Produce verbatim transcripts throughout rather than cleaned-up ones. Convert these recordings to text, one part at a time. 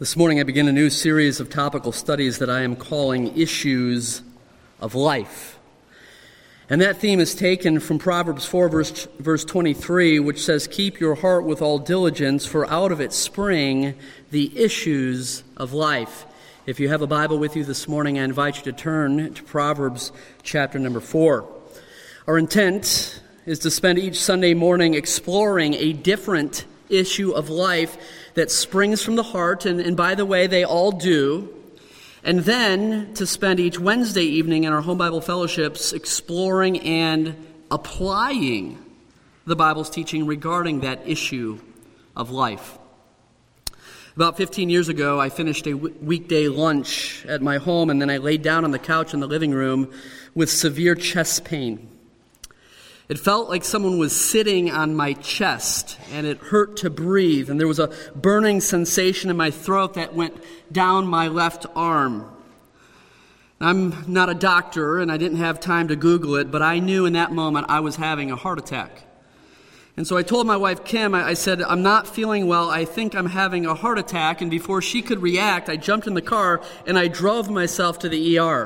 This morning I begin a new series of topical studies that I am calling Issues of Life. And that theme is taken from Proverbs four, verse, verse twenty-three, which says, "Keep your heart with all diligence, for out of it spring the issues of life." If you have a Bible with you this morning, I invite you to turn to Proverbs chapter number four. Our intent is to spend each Sunday morning exploring a different issue of life that springs from the heart, and, and by the way, they all do. And then to spend each Wednesday evening in our home Bible fellowships exploring and applying the Bible's teaching regarding that issue of life. About fifteen years ago, I finished a weekday lunch at my home, and then I laid down on the couch in the living room with severe chest pain. It felt like someone was sitting on my chest, and it hurt to breathe, and there was a burning sensation in my throat that went down my left arm. I'm not a doctor, and I didn't have time to Google it, but I knew in that moment I was having a heart attack. And so I told my wife, Kim, I said, "I'm not feeling well. I think I'm having a heart attack." And before she could react, I jumped in the car, and I drove myself to the E R.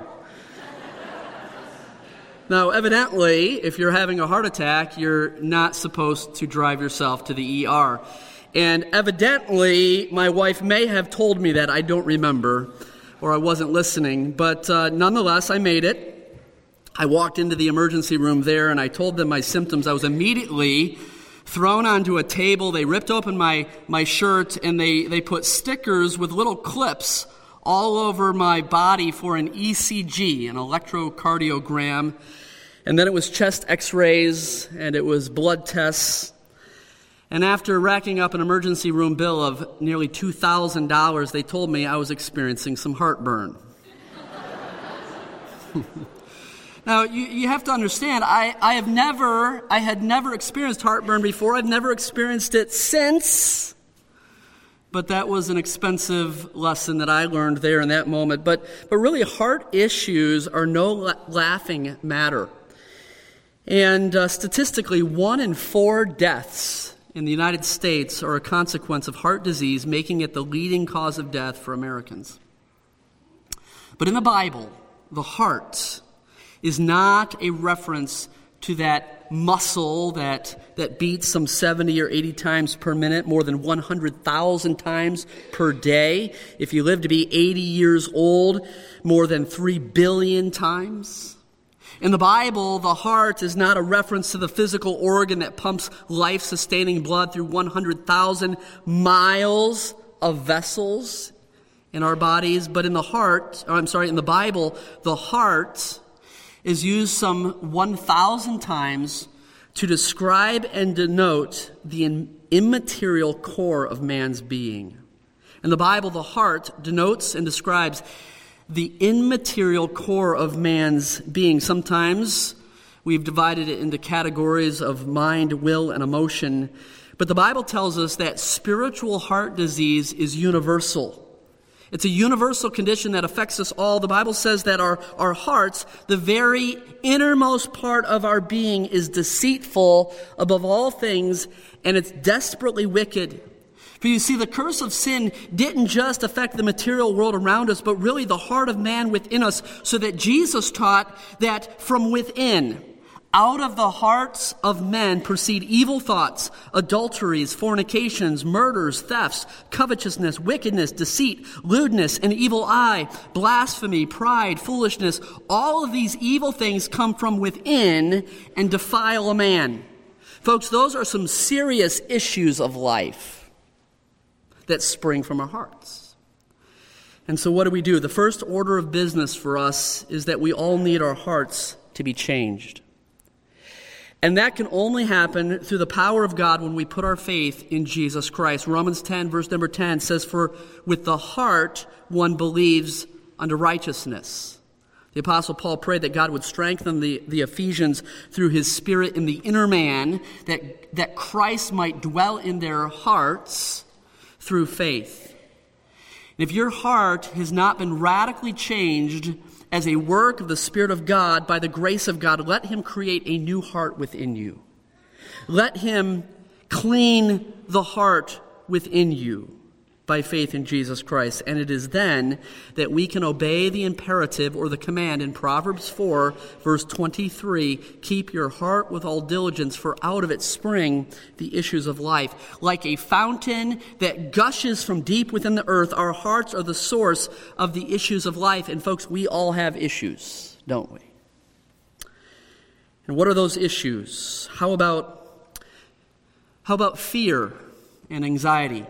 Now, evidently, if you're having a heart attack, you're not supposed to drive yourself to the E R. And evidently, my wife may have told me that. I don't remember, or I wasn't listening. But uh, nonetheless, I made it. I walked into the emergency room there, and I told them my symptoms. I was immediately thrown onto a table. They ripped open my, my shirt, and they, they put stickers with little clips all over my body for an E C G, an electrocardiogram. And then it was chest x-rays, and it was blood tests. And after racking up an emergency room bill of nearly two thousand dollars, they told me I was experiencing some heartburn. Now, you, you have to understand, I, I have never, I had never experienced heartburn before. I've never experienced it since. But that was an expensive lesson that I learned there in that moment. But but really, heart issues are no la- laughing matter. And uh, statistically, one in four deaths in the United States are a consequence of heart disease, making it the leading cause of death for Americans. But in the Bible, the heart is not a reference to that muscle that, that beats some seventy or eighty times per minute, more than one hundred thousand times per day. If you live to be eighty years old, more than three billion times. In the Bible, the heart is not a reference to the physical organ that pumps life-sustaining blood through one hundred thousand miles of vessels in our bodies. But in the heart, or I'm sorry, in the Bible, the heart is used some one thousand times to describe and denote the immaterial core of man's being. In the Bible, the heart denotes and describes the immaterial core of man's being. Sometimes we've divided it into categories of mind, will, and emotion. But the Bible tells us that spiritual heart disease is universal. It's a universal condition that affects us all. The Bible says that our, our hearts, the very innermost part of our being, is deceitful above all things, and it's desperately wicked. For you see, the curse of sin didn't just affect the material world around us, but really the heart of man within us, so that Jesus taught that from within, out of the hearts of men proceed evil thoughts, adulteries, fornications, murders, thefts, covetousness, wickedness, deceit, lewdness, an evil eye, blasphemy, pride, foolishness. All of these evil things come from within and defile a man. Folks, those are some serious issues of life that spring from our hearts. And so what do we do? The first order of business for us is that we all need our hearts to be changed. And that can only happen through the power of God when we put our faith in Jesus Christ. Romans ten, verse number ten says, "For with the heart one believes unto righteousness." The Apostle Paul prayed that God would strengthen the, the Ephesians through his Spirit in the inner man, that, that Christ might dwell in their hearts through faith. And if your heart has not been radically changed as a work of the Spirit of God, by the grace of God, let him create a new heart within you. Let him clean the heart within you. by faith in Jesus Christ. And it is then that we can obey the imperative or the command in Proverbs four, verse twenty-three, keep your heart with all diligence, for out of it spring the issues of life. Like a fountain that gushes from deep within the earth, our hearts are the source of the issues of life. And folks, we all have issues, don't we? And what are those issues? How about, how about fear and anxiety?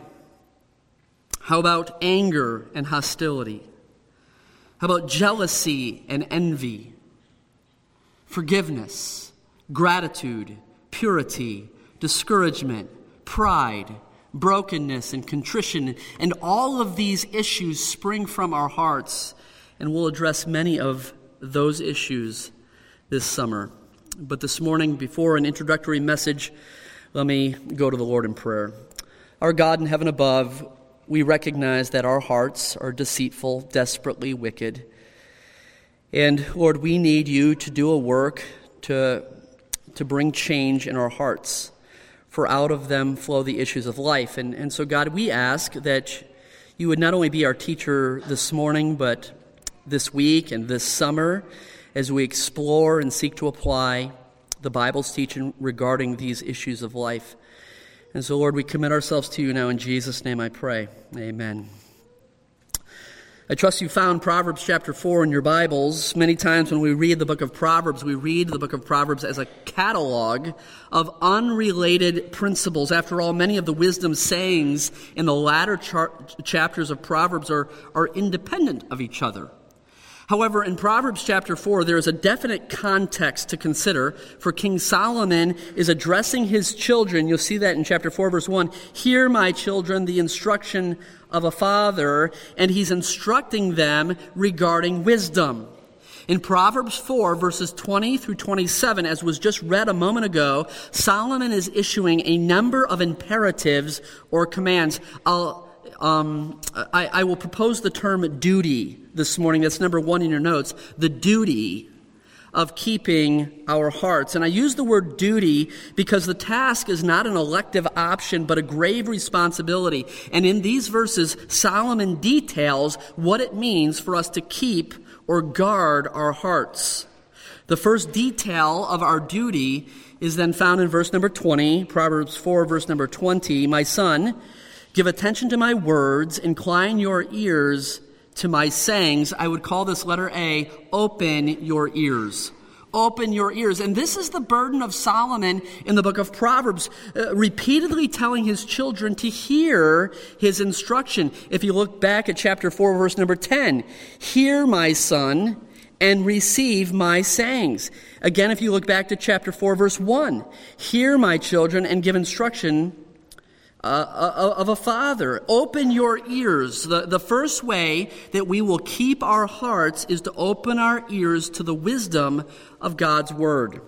How about anger and hostility? How about jealousy and envy? Forgiveness, gratitude, purity, discouragement, pride, brokenness, and contrition. And all of these issues spring from our hearts. And we'll address many of those issues this summer. But this morning, before an introductory message, let me go to the Lord in prayer. Our God in heaven above, we recognize that our hearts are deceitful, desperately wicked. And Lord, we need you to do a work to, to bring change in our hearts, for out of them flow the issues of life. And, and so, God, we ask that you would not only be our teacher this morning, but this week and this summer, as we explore and seek to apply the Bible's teaching regarding these issues of life. And so, Lord, we commit ourselves to you now. In Jesus' name I pray. Amen. I trust you found Proverbs chapter four in your Bibles. Many times when we read the book of Proverbs, we read the book of Proverbs as a catalog of unrelated principles. After all, many of the wisdom sayings in the latter char- chapters of Proverbs are, are independent of each other. However, in Proverbs chapter four, there is a definite context to consider, for King Solomon is addressing his children. You'll see that in chapter four, verse one. Hear, my children, the instruction of a father, and he's instructing them regarding wisdom. In Proverbs four, verses twenty through twenty-seven, as was just read a moment ago, Solomon is issuing a number of imperatives or commands. I'll Um, I, I will propose the term duty this morning. That's number one in your notes. The duty of keeping our hearts. And I use the word duty because the task is not an elective option, but a grave responsibility. And in these verses, Solomon details what it means for us to keep or guard our hearts. The first detail of our duty is then found in verse number twenty, Proverbs four, verse number twenty. My son, give attention to my words, incline your ears to my sayings. I would call this letter A, open your ears. Open your ears. And this is the burden of Solomon in the book of Proverbs, uh, repeatedly telling his children to hear his instruction. If you look back at chapter four, verse number ten, hear, my son, and receive my sayings. Again, if you look back to chapter four, verse one, hear, my children, and give instruction Uh, of a father. Open your ears. The, the first way that we will keep our hearts is to open our ears to the wisdom of God's word.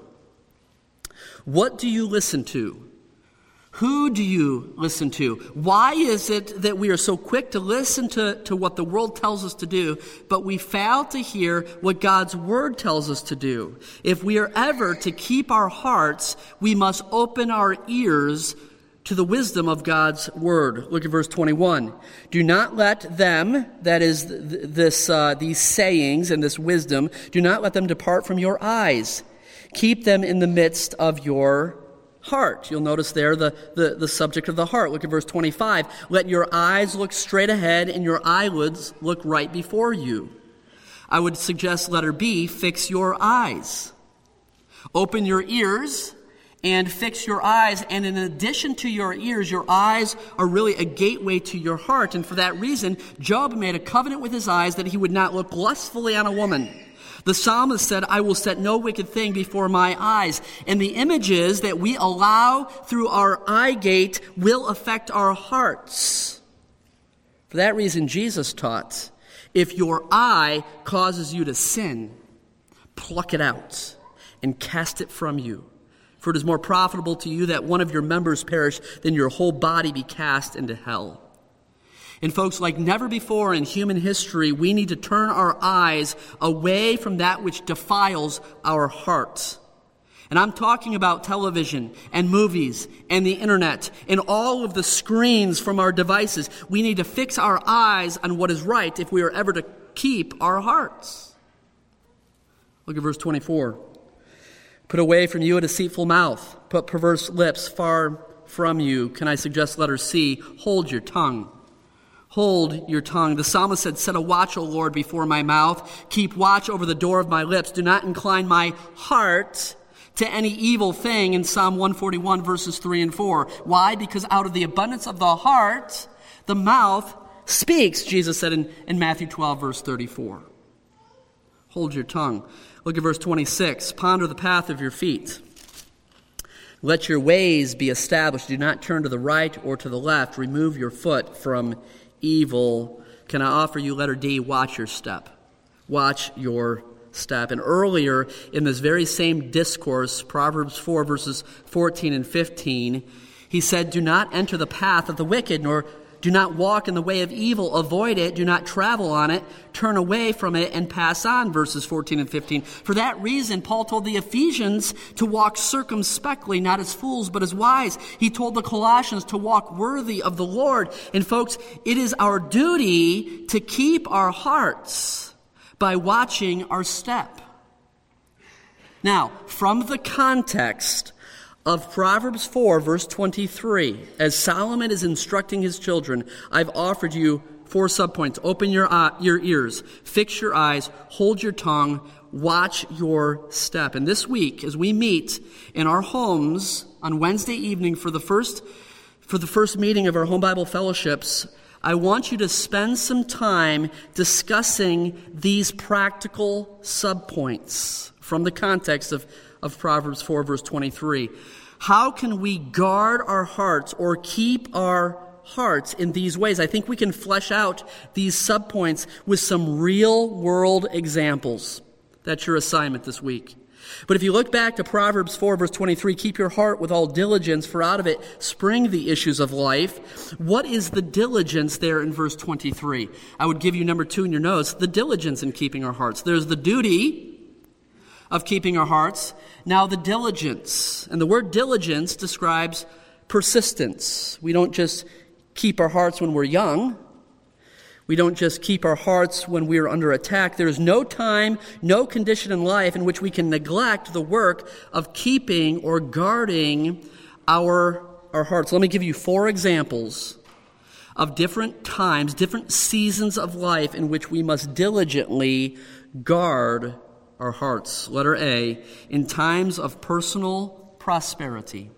What do you listen to? Who do you listen to? Why is it that we are so quick to listen to, to what the world tells us to do, but we fail to hear what God's word tells us to do? If we are ever to keep our hearts, we must open our ears to the wisdom of God's word. Look at verse twenty-one. Do not let them, that is th- this, uh, these sayings and this wisdom, do not let them depart from your eyes. Keep them in the midst of your heart. You'll notice there the, the, the subject of the heart. Look at verse twenty-five. Let your eyes look straight ahead and your eyelids look right before you. I would suggest letter B, fix your eyes. Open your ears and fix your eyes. And in addition to your ears, your eyes are really a gateway to your heart. And for that reason, Job made a covenant with his eyes that he would not look lustfully on a woman. The psalmist said, I will set no wicked thing before my eyes. And the images that we allow through our eye gate will affect our hearts. For that reason, Jesus taught, if your eye causes you to sin, pluck it out and cast it from you. For it is more profitable to you that one of your members perish than your whole body be cast into hell. And folks, like never before in human history, we need to turn our eyes away from that which defiles our hearts And I'm talking about television and movies and the internet and all of the screens from our devices. We need to fix our eyes on what is right if we are ever to keep our hearts. Look at verse twenty-four. Put away from you a deceitful mouth. Put perverse lips far from you. Can I suggest letter C? Hold your tongue. Hold your tongue. The psalmist said, set a watch, O Lord, before my mouth. Keep watch over the door of my lips. Do not incline my heart to any evil thing, in Psalm one forty-one, verses three and four. Why? Because out of the abundance of the heart, the mouth speaks, Jesus said in, in Matthew twelve, verse thirty-four. Hold your tongue. Look at verse twenty-six. Ponder the path of your feet. Let your ways be established. Do not turn to the right or to the left. Remove your foot from evil. Can I offer you letter D? Watch your step. Watch your step. And earlier in this very same discourse, Proverbs four, verses fourteen and fifteen, he said, do not enter the path of the wicked, nor do not walk in the way of evil. Avoid it. Do not travel on it. Turn away from it and pass on, verses fourteen and fifteen. For that reason, Paul told the Ephesians to walk circumspectly, not as fools, but as wise. He told the Colossians to walk worthy of the Lord. And folks, it is our duty to keep our hearts by watching our step. Now, from the context of Proverbs four, verse twenty-three, as Solomon is instructing his children, I've offered you four subpoints. Open your, uh, your ears, fix your eyes, hold your tongue, watch your step. And this week, as we meet in our homes on Wednesday evening for the first, for the first meeting of our Home Bible Fellowships, I want you to spend some time discussing these practical subpoints from the context of, of Proverbs four, verse twenty-three. How can we guard our hearts or keep our hearts in these ways? I think we can flesh out these subpoints with some real-world examples. That's your assignment this week. But if you look back to Proverbs four, verse twenty-three, keep your heart with all diligence, for out of it spring the issues of life. What is the diligence there in verse twenty-three? I would give you number two in your notes, the diligence in keeping our hearts. There's the duty of keeping our hearts. Now the diligence. And the word diligence describes persistence. We don't just keep our hearts when we're young. We don't just keep our hearts when we are under attack. There is no time, no condition in life in which we can neglect the work of keeping or guarding our, our hearts. Let me give you four examples of different times, different seasons of life in which we must diligently guard our hearts. Letter A, in times of personal prosperity.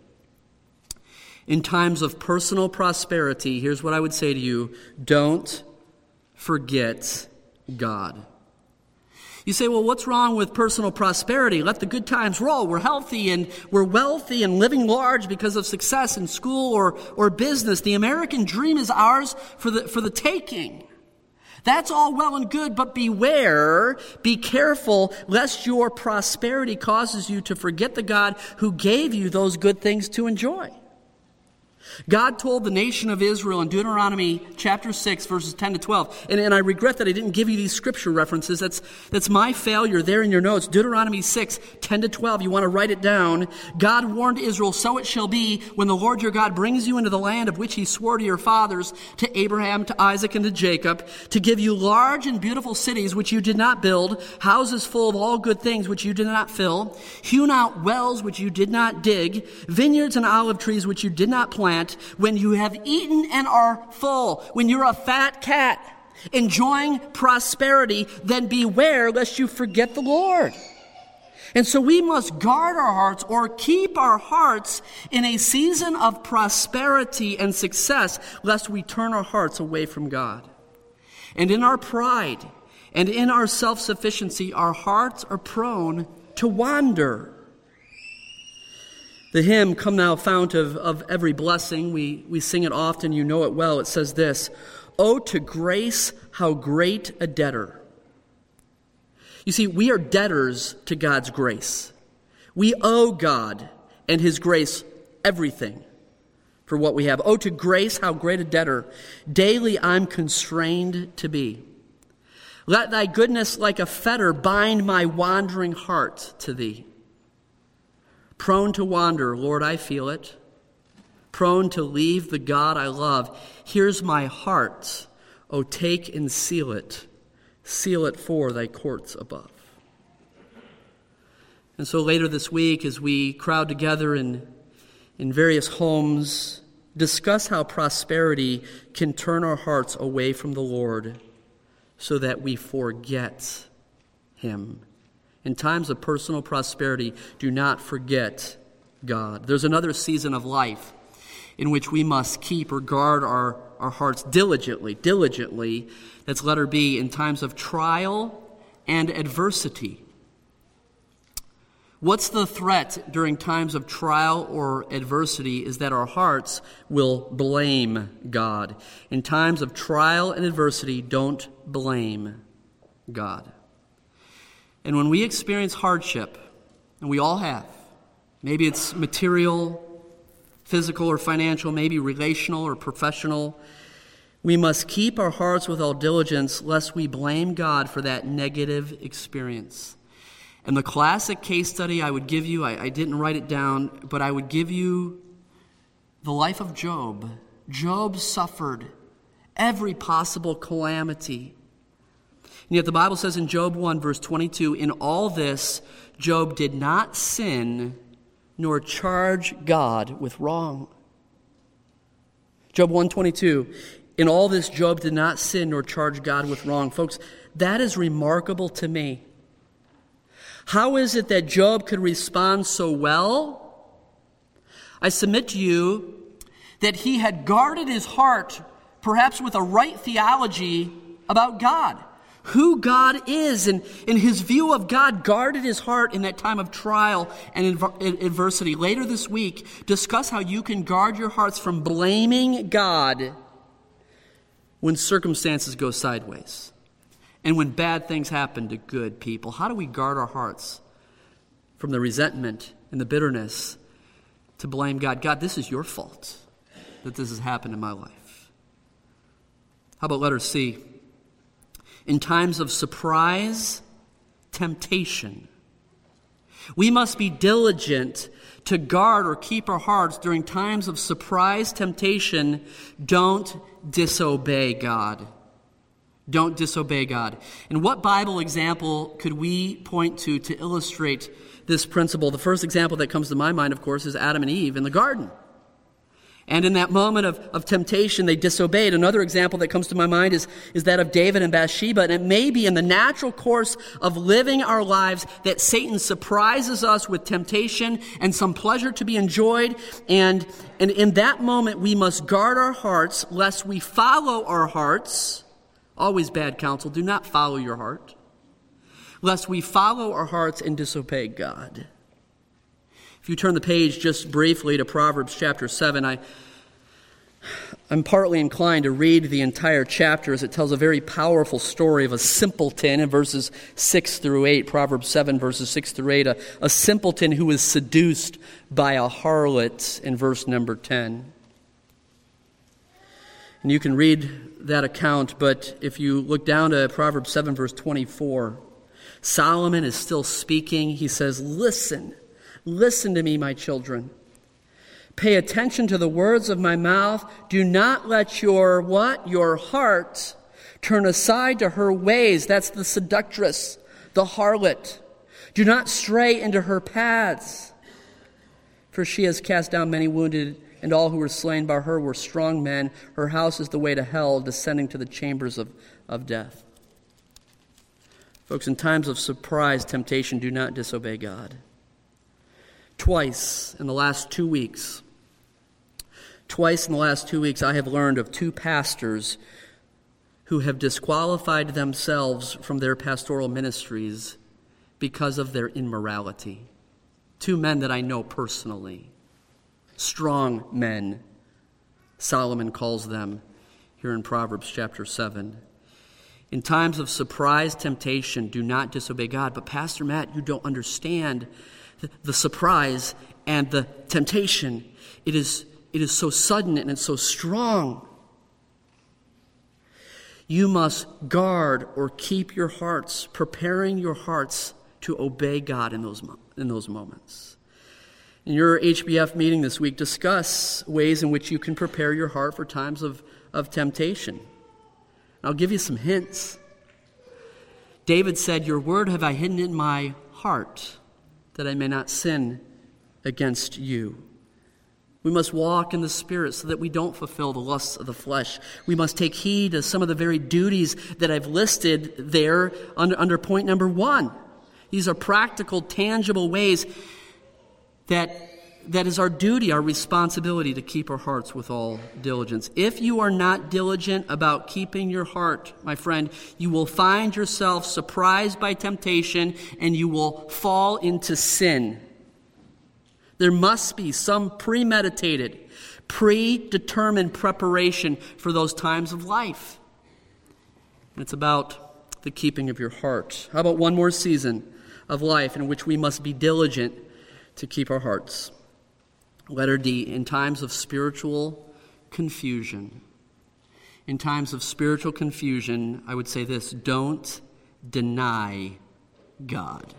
In times of personal prosperity, here's what I would say to you: don't forget God. You say, well, what's wrong with personal prosperity? Let the good times roll. We're healthy and we're wealthy and living large because of success in school or, or business. The American dream is ours for the, for the taking. That's all well and good, but beware, be careful, lest your prosperity causes you to forget the God who gave you those good things to enjoy. God told the nation of Israel in Deuteronomy chapter six, verses ten to twelve, and, and I regret that I didn't give you these scripture references. That's, that's my failure there in your notes. Deuteronomy six, ten to twelve, you want to write it down. God warned Israel, so it shall be when the Lord your God brings you into the land of which he swore to your fathers, to Abraham, to Isaac, and to Jacob, to give you large and beautiful cities which you did not build, houses full of all good things which you did not fill, hewn out wells which you did not dig, vineyards and olive trees which you did not plant. When you have eaten and are full, when you're a fat cat enjoying prosperity, then beware lest you forget the Lord. And so we must guard our hearts or keep our hearts in a season of prosperity and success, lest we turn our hearts away from God. And in our pride and in our self-sufficiency, our hearts are prone to wander. The hymn, Come Thou Fount of, of Every Blessing, we, we sing it often, you know it well. It says this: "Oh, to grace, how great a debtor." You see, we are debtors to God's grace. We owe God and his grace everything for what we have. Oh, to grace, how great a debtor daily I'm constrained to be. Let thy goodness like a fetter bind my wandering heart to thee. Prone to wander, Lord, I feel it. Prone to leave the God I love. Here's my heart. Oh, take and seal it. Seal it for thy courts above. And so later this week, as we crowd together in, in various homes, discuss how prosperity can turn our hearts away from the Lord so that we forget him. In times of personal prosperity, do not forget God. There's another season of life in which we must keep or guard our, our hearts diligently, diligently. That's letter B, in times of trial and adversity. What's the threat during times of trial or adversity is that our hearts will blame God. In times of trial and adversity, don't blame God. And when we experience hardship, and we all have, maybe it's material, physical or financial, maybe relational or professional, we must keep our hearts with all diligence lest we blame God for that negative experience. And the classic case study I would give you, I, I didn't write it down, but I would give you the life of Job. Job suffered every possible calamity. And yet the Bible says in Job one, verse twenty-two, in all this, Job did not sin nor charge God with wrong. Job one twenty-two, in all this, Job did not sin nor charge God with wrong. Folks, that is remarkable to me. How is it that Job could respond so well? I submit to you that he had guarded his heart, perhaps with a right theology about God. Who God is, and in his view of God, guarded his heart in that time of trial and adversity. Later this week, discuss how you can guard your hearts from blaming God when circumstances go sideways. And when bad things happen to good people, how do we guard our hearts from the resentment and the bitterness to blame God? God, this is your fault that this has happened in my life. How about letter C? In times of surprise, temptation, we must be diligent to guard or keep our hearts during times of surprise temptation. Don't disobey God. Don't disobey God. And what Bible example could we point to to illustrate this principle? The first example that comes to my mind, of course, is Adam and Eve in the garden. And in that moment of, of temptation, they disobeyed. Another example that comes to my mind is, is that of David and Bathsheba. And it may be in the natural course of living our lives that Satan surprises us with temptation and some pleasure to be enjoyed. And, and in that moment, we must guard our hearts lest we follow our hearts. Always bad counsel. Do not follow your heart, lest we follow our hearts and disobey God. If you turn the page just briefly to Proverbs chapter seven, I, I'm partly inclined to read the entire chapter as it tells a very powerful story of a simpleton in verses six through eight. Proverbs seven, verses six through eight. A, a simpleton who is seduced by a harlot in verse number ten. And you can read that account, but if you look down to Proverbs seven, verse twenty-four, Solomon is still speaking. He says, listen, listen to me, my children. Pay attention to the words of my mouth. Do not let your, what? Your heart turn aside to her ways. That's the seductress, the harlot. Do not stray into her paths. For she has cast down many wounded, and all who were slain by her were strong men. Her house is the way to hell, descending to the chambers of, of death. Folks, in times of surprise temptation, do not disobey God. Twice in the last two weeks, twice in the last two weeks, I have learned of two pastors who have disqualified themselves from their pastoral ministries because of their immorality. Two men that I know personally. Strong men, Solomon calls them here in Proverbs chapter seven. In times of surprise temptation, do not disobey God. But Pastor Matt, you don't understand the, the surprise and the temptation. It is, it is so sudden and it's so strong. You must guard or keep your hearts, preparing your hearts to obey God in those, in those moments. In your H B F meeting this week, discuss ways in which you can prepare your heart for times of, of temptation. I'll give you some hints. David said, "Your word have I hidden in my heart, that I may not sin against you." We must walk in the Spirit so that we don't fulfill the lusts of the flesh. We must take heed to some of the very duties that I've listed there under, under point number one. These are practical, tangible ways that, that is our duty, our responsibility to keep our hearts with all diligence. If you are not diligent about keeping your heart, my friend, you will find yourself surprised by temptation and you will fall into sin. There must be some premeditated, predetermined preparation for those times of life. And it's about the keeping of your heart. How about one more season of life in which we must be diligent to keep our hearts? Letter D, in times of spiritual confusion. In times of spiritual confusion, I would say this: don't deny God.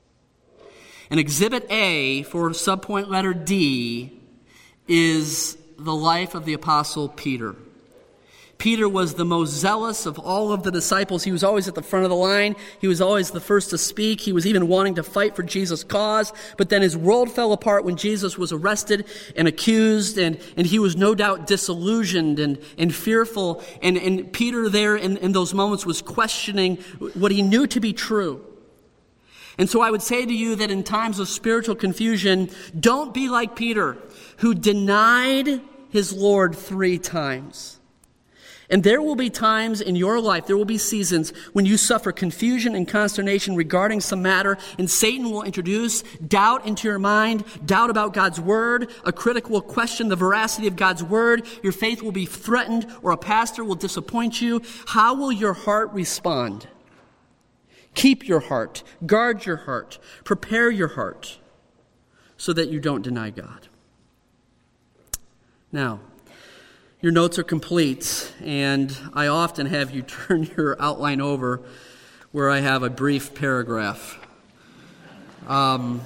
And Exhibit A for subpoint letter D is the life of the Apostle Peter. Peter was the most zealous of all of the disciples. He was always at the front of the line. He was always the first to speak. He was even wanting to fight for Jesus' cause. But then his world fell apart when Jesus was arrested and accused, and, and he was no doubt disillusioned and, and fearful. And, and Peter there in, in those moments was questioning what he knew to be true. And so I would say to you that in times of spiritual confusion, don't be like Peter, who denied his Lord three times. And there will be times in your life, there will be seasons when you suffer confusion and consternation regarding some matter, and Satan will introduce doubt into your mind, doubt about God's word. A critic will question the veracity of God's word. Your faith will be threatened, or a pastor will disappoint you. How will your heart respond? Keep your heart, guard your heart, prepare your heart so that you don't deny God. Now, your notes are complete, and I often have you turn your outline over where I have a brief paragraph. Um,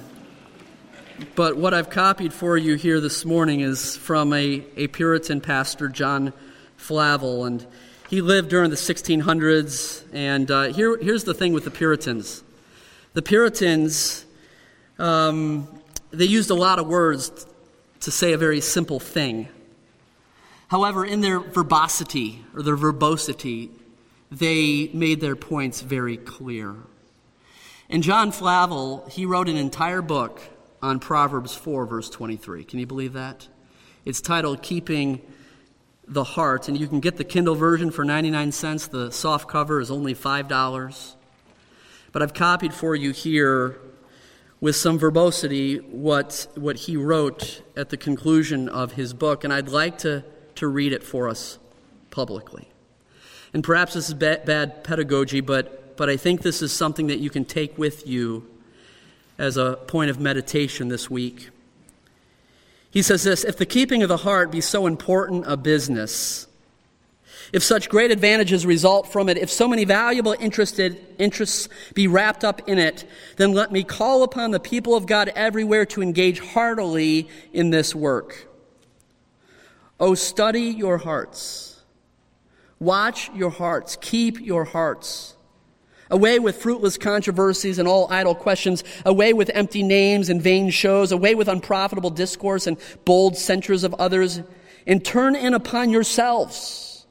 but what I've copied for you here this morning is from a, a Puritan pastor, John Flavel, and he lived during the sixteen hundreds, and uh, here, here's the thing with the Puritans. The Puritans, um, they used a lot of words to say a very simple thing. However, in their verbosity, or their verbosity, they made their points very clear. And John Flavel, he wrote an entire book on Proverbs four, verse twenty-three. Can you believe that? It's titled Keeping the Heart, and you can get the Kindle version for ninety-nine cents. The soft cover is only five dollars. But I've copied for you here with some verbosity what, what he wrote at the conclusion of his book, and I'd like to, to read it for us publicly. And perhaps this is bad, bad pedagogy, but, but I think this is something that you can take with you as a point of meditation this week. He says this: if the keeping of the heart be so important a business, if such great advantages result from it, if so many valuable interested interests be wrapped up in it, then let me call upon the people of God everywhere to engage heartily in this work. Oh, study your hearts. Watch your hearts. Keep your hearts. Away with fruitless controversies and all idle questions. Away with empty names and vain shows. Away with unprofitable discourse and bold censures of others. And turn in upon yourselves.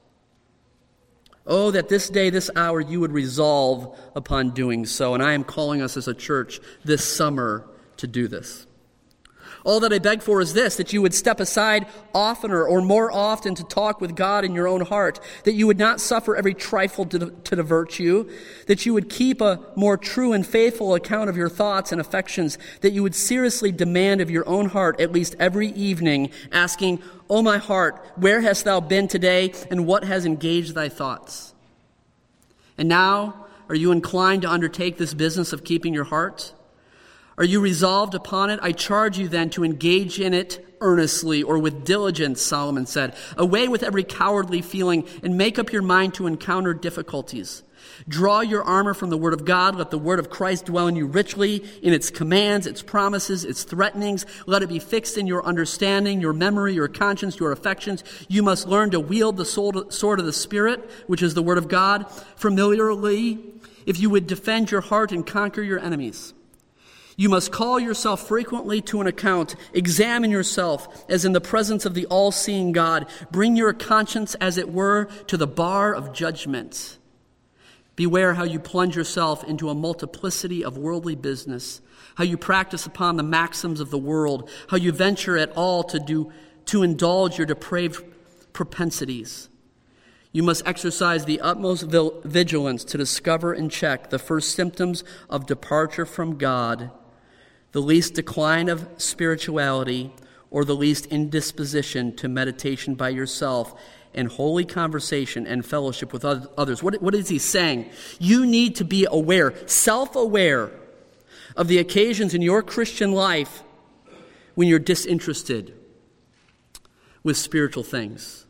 Oh, that this day, this hour, you would resolve upon doing so. And I am calling us as a church this summer to do this. All that I beg for is this, that you would step aside oftener or more often to talk with God in your own heart, that you would not suffer every trifle to, to divert you, that you would keep a more true and faithful account of your thoughts and affections, that you would seriously demand of your own heart at least every evening, asking, O my heart, where hast thou been today, and what has engaged thy thoughts? And now, are you inclined to undertake this business of keeping your heart? Are you resolved upon it? I charge you then to engage in it earnestly or with diligence, Solomon said. Away with every cowardly feeling and make up your mind to encounter difficulties. Draw your armor from the word of God. Let the word of Christ dwell in you richly in its commands, its promises, its threatenings. Let it be fixed in your understanding, your memory, your conscience, your affections. You must learn to wield the sword of the Spirit, which is the word of God, familiarly, if you would defend your heart and conquer your enemies. You must call yourself frequently to an account. Examine yourself as in the presence of the all-seeing God. Bring your conscience, as it were, to the bar of judgment. Beware how you plunge yourself into a multiplicity of worldly business, how you practice upon the maxims of the world, how you venture at all to do to indulge your depraved propensities. You must exercise the utmost vigilance to discover and check the first symptoms of departure from God, the least decline of spirituality, or the least indisposition to meditation by yourself and holy conversation and fellowship with others. What, what is he saying? You need to be aware, self-aware of the occasions in your Christian life when you're disinterested with spiritual things.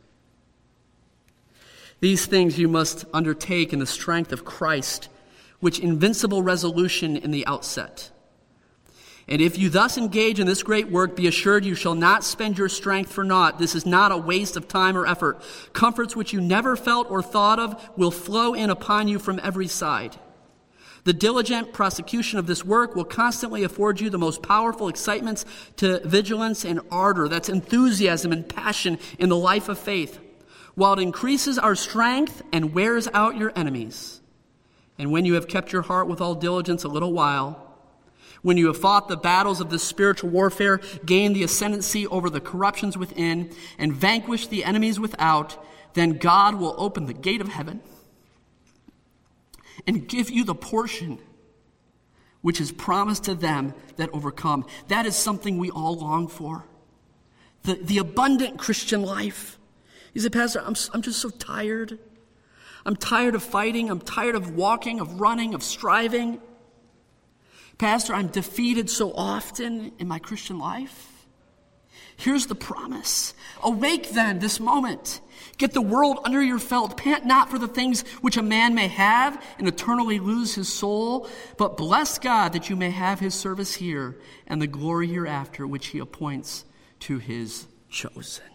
These things you must undertake in the strength of Christ, which invincible resolution in the outset. And if you thus engage in this great work, be assured you shall not spend your strength for naught. This is not a waste of time or effort. Comforts which you never felt or thought of will flow in upon you from every side. The diligent prosecution of this work will constantly afford you the most powerful excitements to vigilance and ardor. That's enthusiasm and passion in the life of faith, while it increases our strength and wears out your enemies. And when you have kept your heart with all diligence a little while, when you have fought the battles of this spiritual warfare, gained the ascendancy over the corruptions within, and vanquished the enemies without, then God will open the gate of heaven and give you the portion which is promised to them that overcome. That is something we all long for. The, the abundant Christian life. He said, Pastor, I'm, I'm just so tired. I'm tired of fighting. I'm tired of walking, of running, of striving. Pastor, I'm defeated so often in my Christian life. Here's the promise. Awake then this moment. Get the world under your felt. Pant not for the things which a man may have and eternally lose his soul, but bless God that you may have his service here and the glory hereafter which he appoints to his chosen.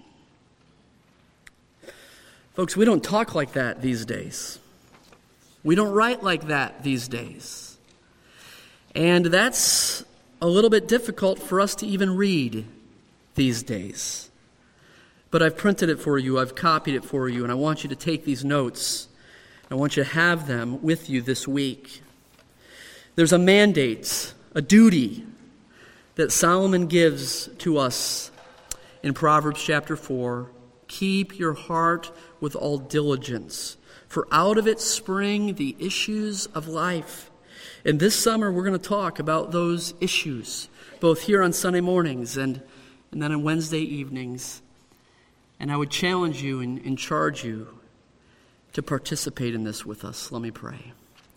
Folks, we don't talk like that these days. We don't write like that these days. And that's a little bit difficult for us to even read these days. But I've printed it for you, I've copied it for you, and I want you to take these notes. I want you to have them with you this week. There's a mandate, a duty that Solomon gives to us in Proverbs chapter four. Keep your heart with all diligence, for out of it spring the issues of life. And this summer, we're going to talk about those issues, both here on Sunday mornings and, and then on Wednesday evenings. And I would challenge you and, and charge you to participate in this with us. Let me pray.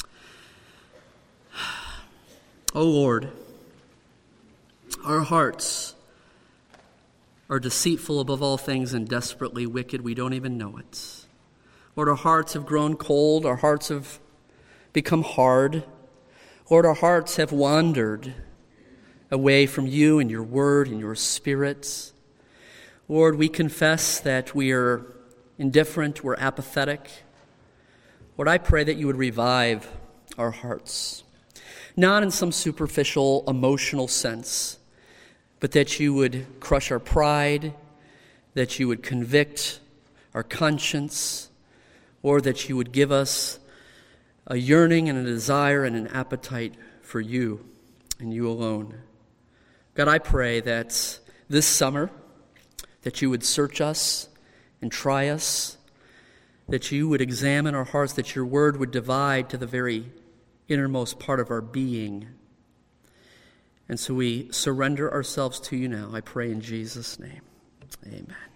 Oh Lord, our hearts are deceitful above all things and desperately wicked. We don't even know it. Lord, our hearts have grown cold. Our hearts have become hard. Lord, our hearts have wandered away from you and your word and your spirit. Lord, we confess that we are indifferent, we're apathetic. Lord, I pray that you would revive our hearts, not in some superficial emotional sense, but that you would crush our pride, that you would convict our conscience, or that you would give us a yearning and a desire and an appetite for you and you alone. God, I pray that this summer, that you would search us and try us, that you would examine our hearts, that your word would divide to the very innermost part of our being. And so we surrender ourselves to you now. I pray in Jesus' name. Amen.